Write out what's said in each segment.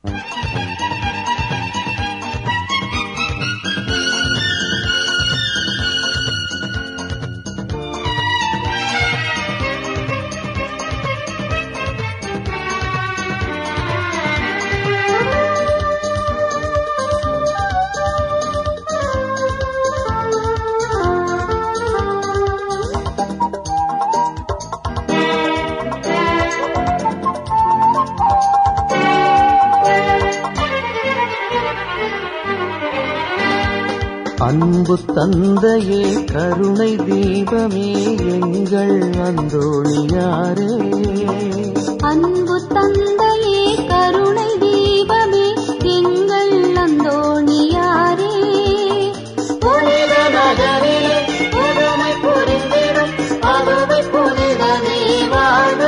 அன்பு தந்தையே கருணை தீபமே எங்கள் அந்தோணியாரே. அன்பு தந்தையே கருணை தீபமே எங்கள் அந்தோணியாரே. புனித நகரிலே புதுமை புரிந்திடும் அதுவை புனிதனே வாழ்க.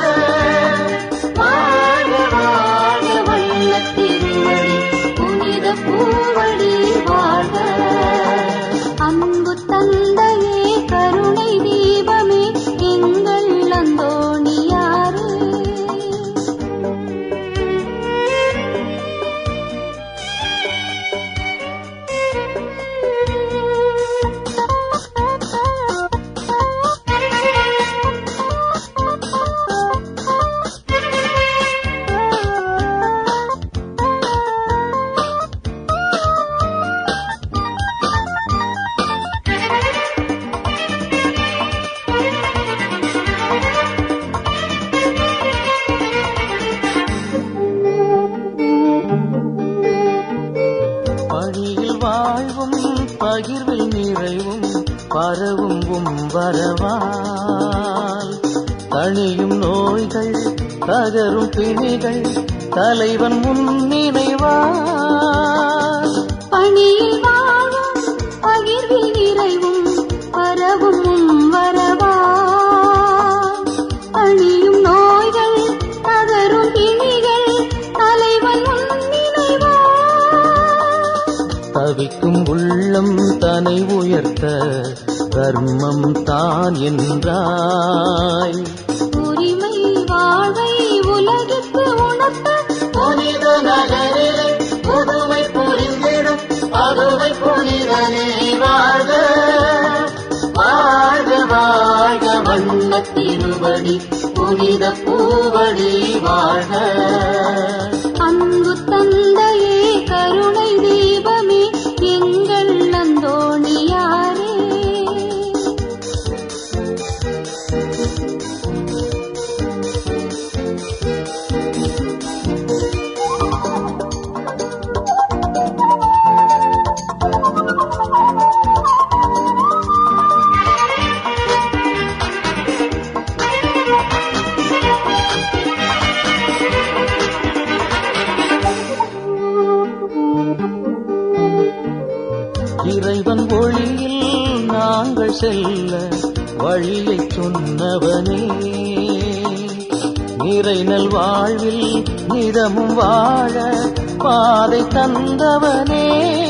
வாழ்க வாழ்க வல்ல திருவடி புனித பூவடி வாழ்க. அன்பு தந்தையே கருணை தீபமே எங்கள் அந்தோணியாரே. பழியில் வாழ்வும் பகிர்வில் நிறைவும் பரவும் வரவால் தணியும் நோய்கள் தகரும் பிணிகள் தலைவன் முன்னினைவால். பணியில் வாழும் பகிர்வில் நிறைவும் பரவும் வரவா. அழியும் நோய்கள் தகரும் பிணிகள் தலைவன் முன்னினைவா. தவிக்கும் உள்ளம் தனை உயர்த்த தர்மம் தான் என்றாய். உரிமை வாழ்வை உலகிற்கு உணர்த்த புனித நகரிலே புதுமை புரிந்திடும் அதுவை புனிதனே வாழ்க. வாழ்க வாழ்க வண்ண திருவடி புனித பூவடி வாழ்க. அன்பு தந்தையே கருணை தீபமே எங்கள் அந்தோணியாரே. இறைவன் ஒளியில் நாங்கள் செல்ல வழியை சொன்னவனே. நிறைநல் வாழ்வில் நிதமும் வாழ பாதை தந்தவனே.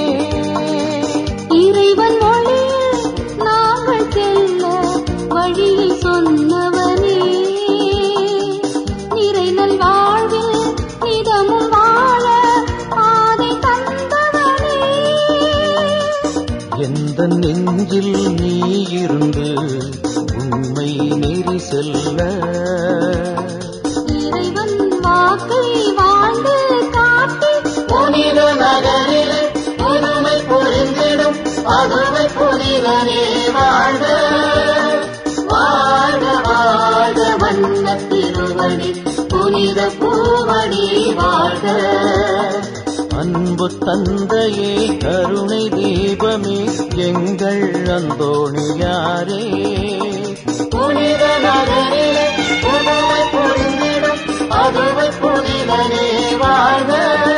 இறைவன் ஒளியில் நாங்கள் செல்ல வழியை சொன்னவனே. நிறைநல் வாழ்வில் நிதமும் வாழ பாதை தந்தவனே. எந்த நெஞ்சில் நீ இருந்து உண்மை நெறி செல்ல இறைவன் வாக்கை வாழ்ந்து காட்டி புனித நகரிலே புதுமை புரிந்திடும் அதுவை புனிதனே வாழ்க. வாழ்க வாழ்க வண்ண திருவடி புனித பூவடி வாழ்க. அன்பு தந்தையே கருணை தீபமே எங்கள் அந்தோணியாரே. புனித நகரிலே புதுமை புரிந்திடும் அதுவை புனிதனே வாழ்க.